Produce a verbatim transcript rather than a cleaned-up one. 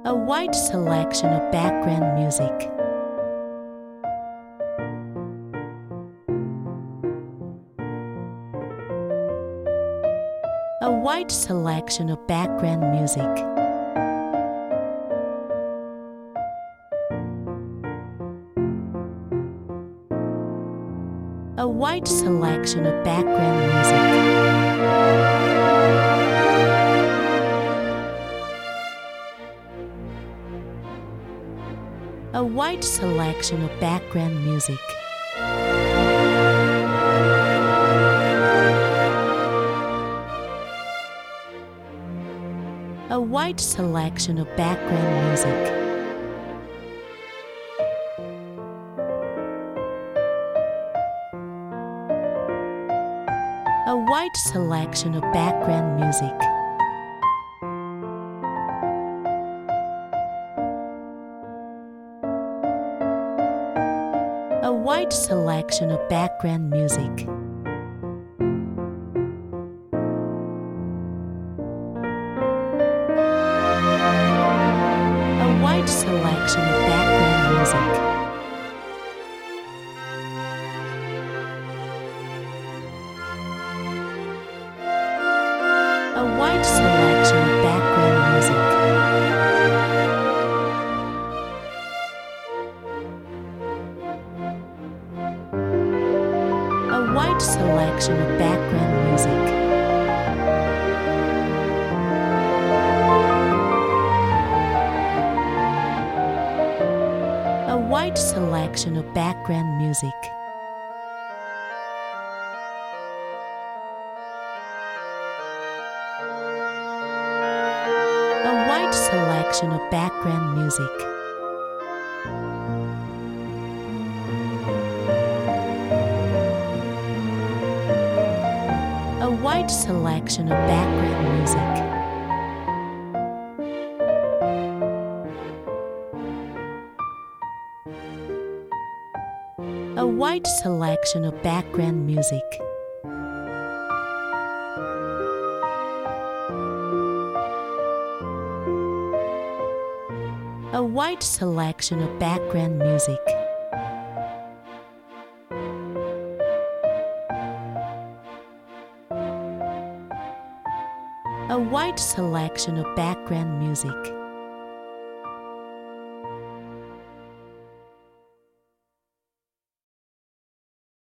A wide selection of background music. A wide selection of background music. A wide selection of background music. A wide selection of background music. A wide selection of background music. A wide selection of background music. A wide selection of background music. A wide selection of background music. A wide selection of background music. A wide selection of background music. A wide selection of background music. A wide selection of background music. A wide selection of background music. A wide selection of background music. A wide selection of background music. A wide selection of background music.